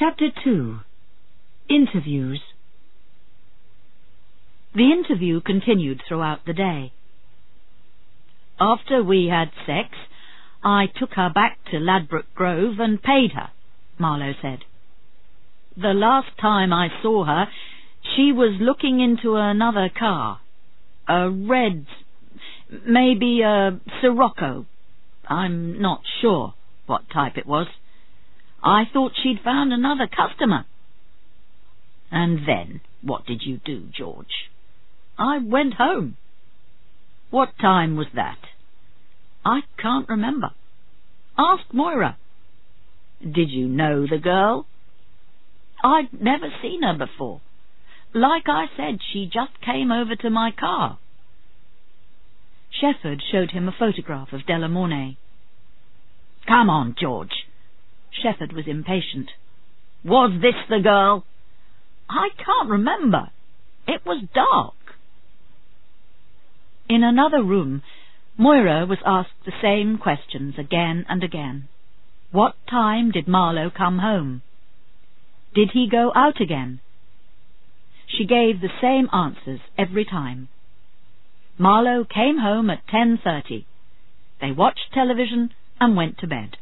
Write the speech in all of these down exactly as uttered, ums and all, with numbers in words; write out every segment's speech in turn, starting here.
Chapter two. Interviews. The interview continued throughout the day. After we had sex, I took her back to Ladbroke Grove and paid her, Marlowe said. The last time I saw her, she was looking into another car. A red, maybe a Sirocco. I'm not sure what type it was. I thought she'd found another customer. And then, what did you do, George? I went home. What time was that? I can't remember. Ask Moira. Did you know the girl? I'd never seen her before. Like I said, she just came over to my car. Shefford showed him a photograph of Della Mornay. Come on, George. Shefford was impatient. Was this the girl? I can't remember. It was dark. In another room, Moira was asked the same questions again and again. What time did Marlowe come home? Did he go out again? She gave the same answers every time. Marlowe came home at ten thirty. They watched television and went to bed.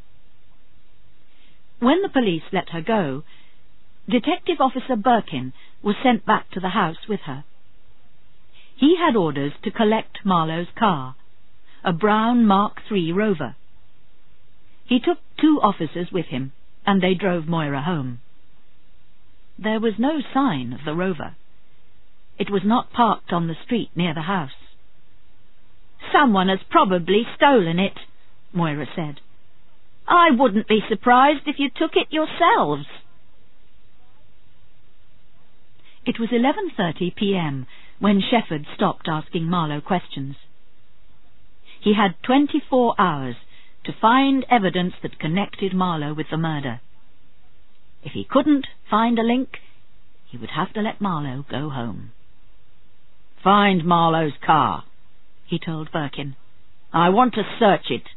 When the police let her go, Detective Officer Birkin was sent back to the house with her. He had orders to collect Marlowe's car, a brown Mark three Rover. He took two officers with him, and they drove Moira home. There was no sign of the Rover. It was not parked on the street near the house. Someone has probably stolen it, Moira said. I wouldn't be surprised if you took it yourselves. It was eleven thirty p m when Shefford stopped asking Marlowe questions. He had twenty-four hours to find evidence that connected Marlowe with the murder. If he couldn't find a link, he would have to let Marlowe go home. Find Marlowe's car, he told Birkin. I want to search it.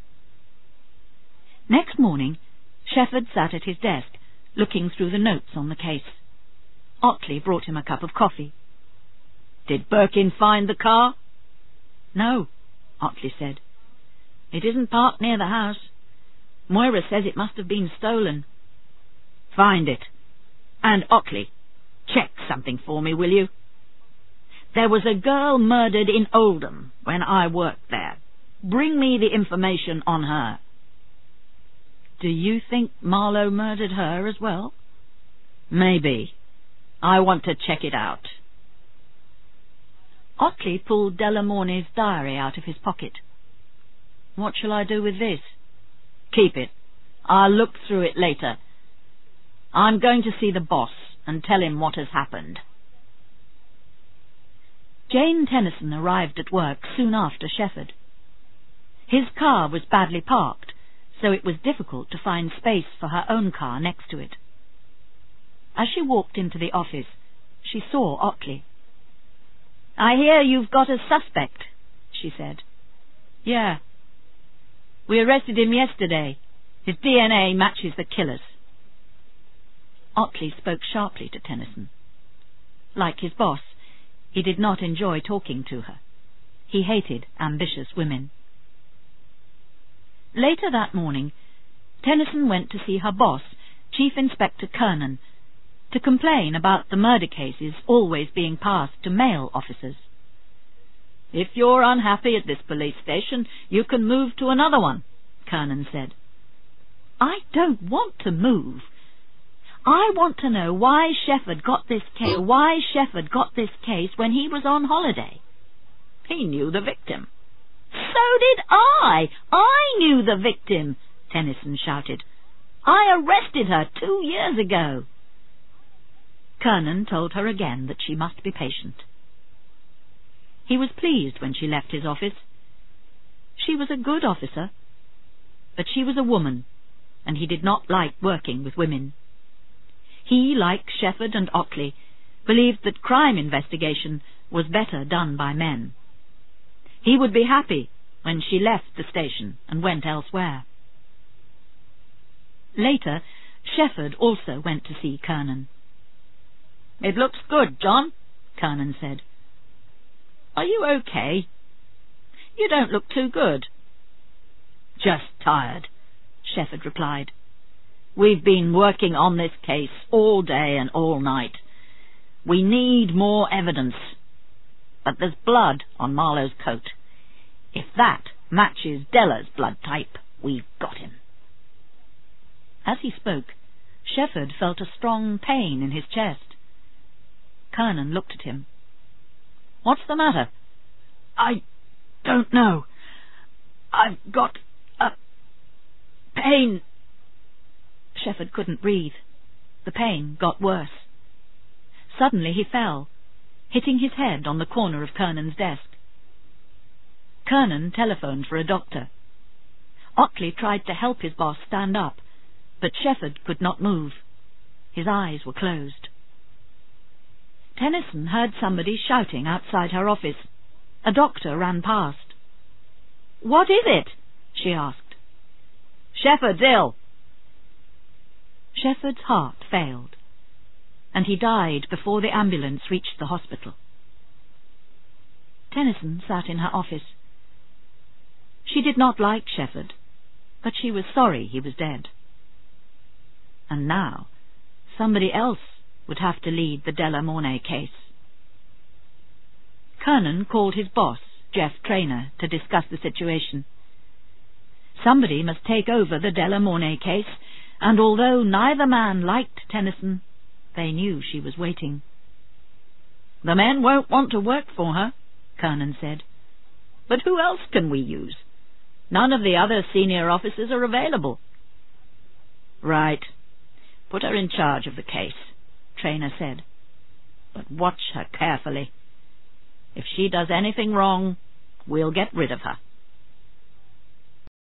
Next morning, Shefford sat at his desk, looking through the notes on the case. Otley brought him a cup of coffee. Did Birkin find the car? No, Otley said. It isn't parked near the house. Moira says it must have been stolen. Find it. And Otley, check something for me, will you? There was a girl murdered in Oldham when I worked there. Bring me the information on her. Do you think Marlowe murdered her as well? Maybe. I want to check it out. Otley pulled Della Mornay's diary out of his pocket. What shall I do with this? Keep it. I'll look through it later. I'm going to see the boss and tell him what has happened. Jane Tennyson arrived at work soon after Shefford. His car was badly parked, so it was difficult to find space for her own car next to it. As she walked into the office, she saw Otley. I hear you've got a suspect, she said. Yeah. We arrested him yesterday. His D N A matches the killer's. Otley spoke sharply to Tennyson. Like his boss, he did not enjoy talking to her. He hated ambitious women. Later that morning, Tennyson went to see her boss, Chief Inspector Kernan, to complain about the murder cases always being passed to male officers. If you're unhappy at this police station, you can move to another one, Kernan said. I don't want to move. I want to know why Shefford got this case, why Shefford got this case when he was on holiday. He knew the victim. So did I. I knew the victim, Tennyson shouted. I arrested her two years ago. Kernan told her again that she must be patient. He was pleased when she left his office. She was a good officer, but she was a woman, and he did not like working with women. He, like Shefford and Otley, believed that crime investigation was better done by men. He would be happy when she left the station and went elsewhere. Later, Shefford also went to see Kernan. "It looks good, John," Kernan said. "Are you okay? You don't look too good." "Just tired," Shefford replied. "We've been working on this case all day and all night. We need more evidence. But there's blood on Marlowe's coat. If that matches Della's blood type, we've got him." As he spoke, Shefford felt a strong pain in his chest. Kernan looked at him. "What's the matter?" "I don't know. I've got a pain." Shefford couldn't breathe. The pain got worse. Suddenly he fell, hitting his head on the corner of Kernan's desk. Kernan telephoned for a doctor. Otley tried to help his boss stand up, but Shefford could not move. His eyes were closed. Tennyson heard somebody shouting outside her office. A doctor ran past. "What is it?" she asked. "Shefford's ill." Shefford's heart failed, and he died before the ambulance reached the hospital. Tennyson sat in her office. She did not like Shefford, but she was sorry he was dead. And now somebody else would have to lead the Della Mornay case. Kernan called his boss, Jeff Traynor, to discuss the situation. Somebody must take over the Della Mornay case, and although neither man liked Tennyson, they knew she was waiting. "The men won't want to work for her," Kernan said. "But who else can we use? None of the other senior officers are available." "Right. Put her in charge of the case," Traynor said. "But watch her carefully. If she does anything wrong, we'll get rid of her."